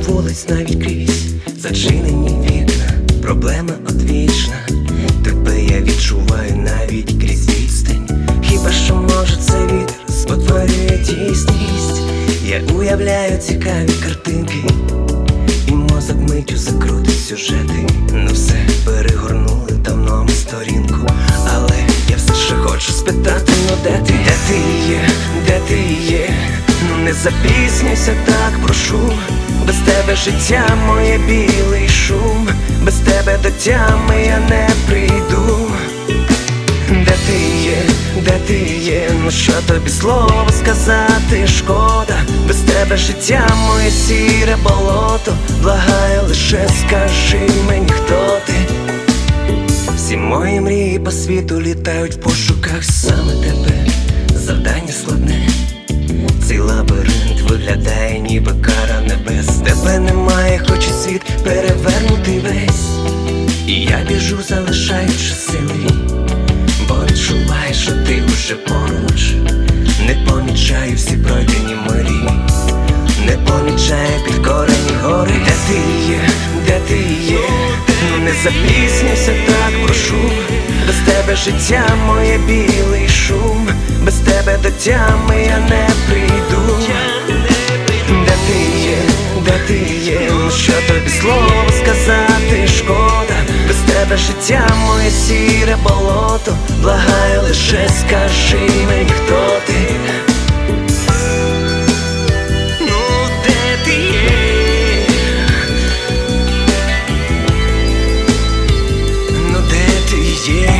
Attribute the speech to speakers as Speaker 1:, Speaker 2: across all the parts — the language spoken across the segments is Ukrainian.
Speaker 1: вулиць навіть крізь зачинені вікна, проблема одвічна. Тебе я відчуваю навіть крізь відстань. Хіба що може цей вітер спотворює дійсність? Я уявляю цікаві картинки, і мозок миттю закрутить сюжети. Ну все, перегорнули давно ми сторінку, але я все ще хочу спитати, ну де ти? Де ти є? Де ти є? Ну не запізнюйся, так прошу. Без тебе життя моє білий шум, без тебе до тями я не прийду. Де ти є? Де ти є? Ну що тобі слово сказати шкода? Без тебе життя моє сіре болото. Благаю, лише скажи мені, хто ти. Всі мої мрії по світу літають в пошуках саме тебе. Завдання складне, цей лабіринт виглядає ніби кара небес. Тебе немає, хоч і світ перевернутий весь. І я біжу, залишаючи сили, бо відчуваю, що ти уже поруч. Не помічаю всі пройдені милі, не помічаю підкорені гори. Де ти є? Де ти є? Ну не запізнюйся, так прошу. Без тебе життя моє білий шум, без тебе до тями я не прийду. Де ти є? Де ти є? Ну що тобі слово сказати шкода? Без тебе життя моє сіре болото. Благаю, лише скажи мені, хто ти. Ну де ти є? Ну де ти є?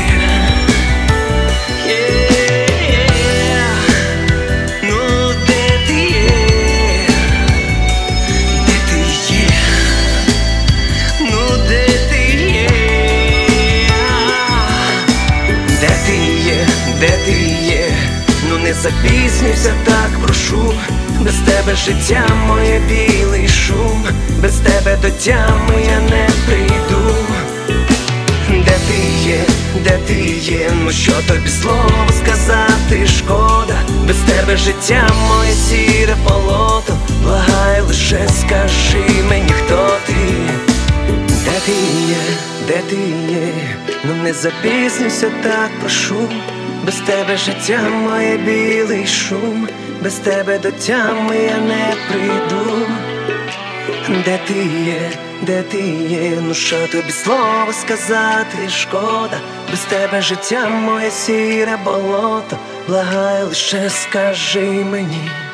Speaker 1: Де ти є? Ну не запізнюйся, так прошу. Без тебе життя моє білий шум, без тебе до тями я не прийду. Де ти є? Де ти є? Ну що тобі слово сказати шкода? Без тебе життя моє сіре болото. Благаю, лише скажи мені, хто ти. Де ти є? Де ти є? Ну не запізнюйся, так прошу. Без тебе життя моє білий шум, без тебе до тями я не прийду. Де ти є? Де ти є? Ну що тобі слово сказати шкода? Без тебе життя моє сіре болото. Благаю, лише скажи мені.